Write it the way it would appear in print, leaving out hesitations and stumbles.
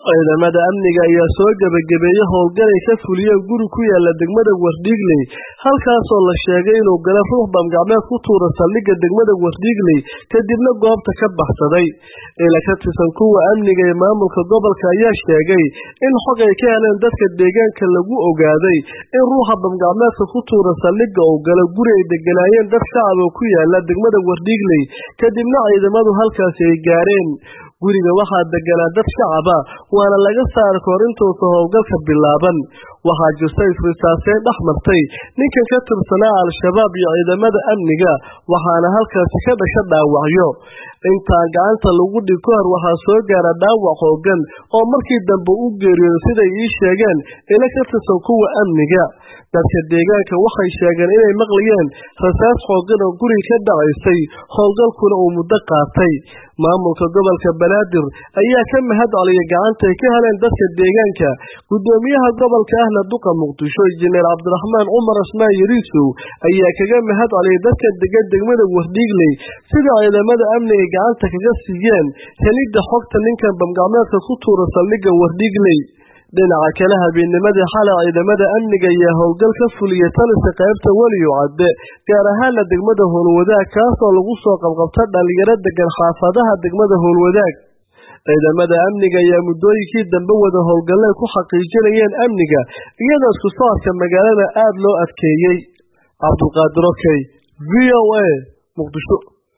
ciidamada amniga ayaa soo gabagabeeyay howlgal ay ka fuliyeen guri ku yaala degmada Wardhiigley halkaas oo la sheegay inuu gala ruux bamgacmeed ku tuura saldhigga degmada Wardhiigley kadibna goobta ka baxsaday ila ka tirsan kuwa amniga ee maamulka gobolka ayaa sheegay in xog ay ka heleen dadka deegaanka lagu ogaaday in ruuxa bamgacmeedka ku tuura saldhigga uu gala guri ay deganaayeen dad shacab oo ku yaala degmada Wardhiigley kadibna ciidamadu halkaas ay gaareen guriga waxaa deganaa dad shacab ah waana laga saar korintoodka howlgalka bilaaban waxaa jirtay risaaseen dhaxmartay ninkan ka tirsanaa al-shabaab iyo ciidamada amniga waxaana halkaas ka dhashay dhaawacyo inta gacanta lagu dhigo hor waxaa soo gaara dhaawac hoogan oo markii dambe u geeriyooday siday ii sheegeen ila ka tirsan kuwa amniga dadka deegaanka waxay sheegeen inay maqlayeen rasaas hoogan oo guri ka dhacaysay howlgalkuna uu muddo qaatay maamulka gobolka Banaadir ayaa ka mahad celiyay gacanta ay ka heleen dadka deegaanka gudoomiyaha gobolka ahna duqa Muqdisho Injineer Cabdiraxmaan Cumar Asmaan Yariisow ayaa kaga mahad celiyay dadka degmada Wardhiigley sida ciidamada amniga gacanta kaga siiyeen helidda xogta ninkan bamgacmeedka ku tuura saldhigga Wardhiigley dhinaca kale habeennimadii xalay ciidamada amniga ayaa howlgal ka fuliyay taliska qaybta Waliyo Cadde gaar ahaan degmada Howlwadaag kaas oo lagu soo qabqabtay dhalinyarada degan xaafadaha degmada Howlwadaag ciidamada amniga ayaa muddooyinkii dambe wada howlgalay ku xaqiijinayeen amniga iyadoo isku socodka magaalada aad loo adkeeyay Cabdulqaadir VOA Muqdisho